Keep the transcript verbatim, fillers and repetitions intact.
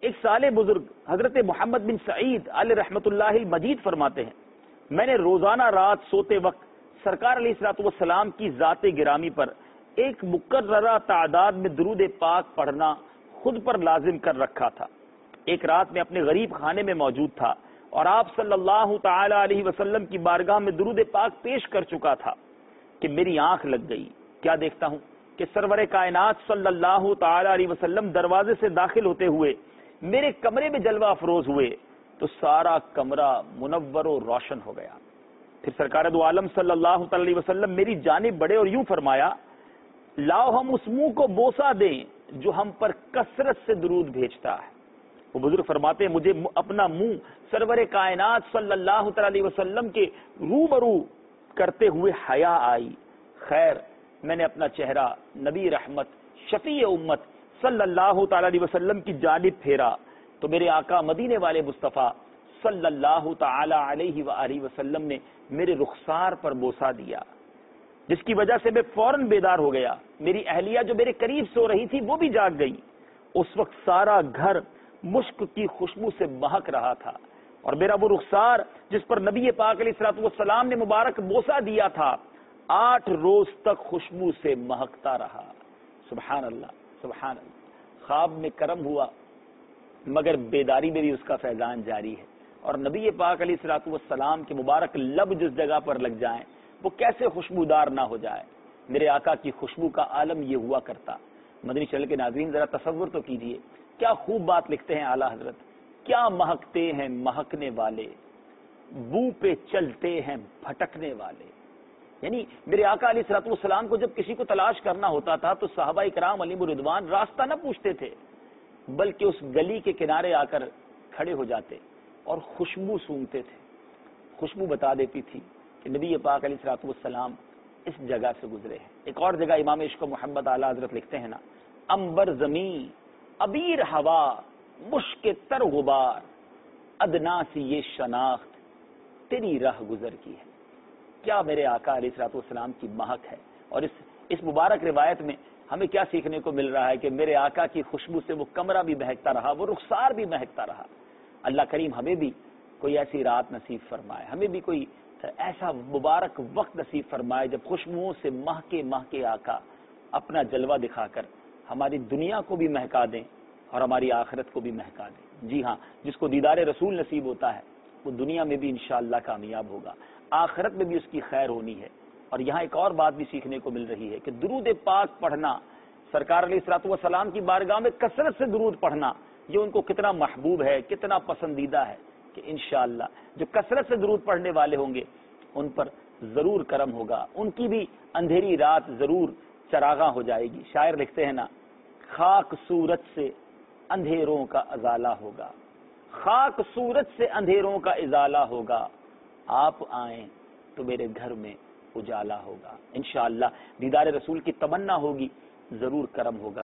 ایک صالح بزرگ حضرت محمد بن سعید علیہ رحمت اللہ المجید فرماتے ہیں، میں نے روزانہ رات سوتے وقت سرکار علیہ الصلوۃ والسلام کی ذات گرامی پر ایک مقررہ تعداد میں درود پاک پڑھنا خود پر لازم کر رکھا تھا۔ ایک رات میں اپنے غریب خانے میں موجود تھا اور آپ صلی اللہ تعالی علیہ وسلم کی بارگاہ میں درود پاک پیش کر چکا تھا کہ میری آنکھ لگ گئی۔ کیا دیکھتا ہوں کہ سرور کائنات صلی اللہ تعالی علیہ وسلم دروازے سے داخل ہوتے ہوئے میرے کمرے میں جلوہ افروز ہوئے تو سارا کمرہ منور و روشن ہو گیا۔ پھر سرکار دو عالم صلی اللہ تعالی علیہ وسلم میری جانب بڑھے اور یوں فرمایا، لاؤ ہم اس منہ کو بوسہ دیں جو ہم پر کثرت سے درود بھیجتا ہے۔ وہ بزرگ فرماتے ہیں، مجھے اپنا منہ سرور کائنات صلی اللہ تعالی علیہ وسلم کے روبرو کرتے ہوئے حیا آئی۔ خیر، میں نے اپنا چہرہ نبی رحمت شفیع امت صلی اللہ تعالی علیہ وسلم کی جانب پھیرا تو میرے آقا مدینے والے مصطفیٰ صلی اللہ تعالی علیہ وآلہ وسلم نے میرے رخسار پر بوسہ دیا، جس کی وجہ سے میں فوراً بیدار ہو گیا۔ میری اہلیہ جو میرے قریب سو رہی تھی وہ بھی جاگ گئی۔ اس وقت سارا گھر مشک کی خوشبو سے مہک رہا تھا اور میرا وہ رخسار جس پر نبی پاک علیہ الصلوۃ والسلام نے مبارک بوسہ دیا تھا آٹھ روز تک خوشبو سے مہکتا رہا۔ سبحان اللہ، سبحان اللہ۔ خواب میں کرم ہوا مگر بیداری میں بھی اس کا فیضان جاری ہے، اور نبی پاک علیہ الصلوۃ والسلام کے مبارک لب جس جگہ پر لگ جائیں وہ کیسے خوشبودار نہ ہو جائے۔ میرے آقا کی خوشبو کا عالم یہ ہوا کرتا۔ مدنی چینل کے ناظرین ذرا تصور تو کیجئے، کیا خوب بات لکھتے ہیں اعلیٰ حضرت، کیا مہکتے ہیں مہکنے والے، بو پہ چلتے ہیں بھٹکنے والے۔ یعنی میرے آقا علیہ الصلوۃ والسلام کو جب کسی کو تلاش کرنا ہوتا تھا تو صحابہ کرام علیہم الرضوان راستہ نہ پوچھتے تھے، بلکہ اس گلی کے کنارے آ کر کھڑے ہو جاتے اور خوشبو سونگتے تھے۔ خوشبو بتا دیتی تھی کہ نبی پاک علیہ الصلوۃ والسلام اس جگہ سے گزرے ہیں۔ ایک اور جگہ امام عشق و محمد اعلیٰ حضرت لکھتے ہیں نا، امبر زمین ابیر ہوا مشک تر غبار، ادنا سی یہ شناخت تیری راہ گزر کی ہے۔ کیا میرے آقا علیہ الصلوۃ والسلام کی مہک ہے، اور اس اس مبارک روایت میں ہمیں کیا سیکھنے کو مل رہا ہے کہ میرے آقا کی خوشبو سے وہ کمرہ بھی مہکتا رہا، وہ رخسار بھی مہکتا رہا۔ اللہ کریم ہمیں بھی کوئی ایسی رات نصیب فرمائے، ہمیں بھی کوئی ایسا مبارک وقت نصیب فرمائے جب خوشبوؤں سے مہکے مہکے آقا اپنا جلوہ دکھا کر ہماری دنیا کو بھی مہکا دیں اور ہماری آخرت کو بھی مہکا دیں۔ جی ہاں، جس کو دیدار رسول نصیب ہوتا ہے وہ دنیا میں بھی انشاءاللہ کامیاب ہوگا، آخرت میں بھی اس کی خیر ہونی ہے۔ اور یہاں ایک اور بات بھی سیکھنے کو مل رہی ہے کہ درود پاک پڑھنا، سرکار علیہ الصلوۃ والسلام کی بارگاہ میں کثرت سے درود پڑھنا، یہ ان کو کتنا محبوب ہے، کتنا پسندیدہ ہے کہ انشاءاللہ جو کثرت سے درود پڑھنے والے ہوں گے ان پر ضرور کرم ہوگا، ان کی بھی اندھیری رات ضرور چراغاں ہو جائے گی۔ شاعر لکھتے ہیں نا، خاک صورت سے اندھیروں کا ازالہ ہوگا، خاک صورت سے اندھیروں کا ازالہ ہوگا، آپ آئیں تو میرے گھر میں اجالا ہوگا۔ انشاءاللہ دیدار رسول کی تمنا ہوگی، ضرور کرم ہوگا۔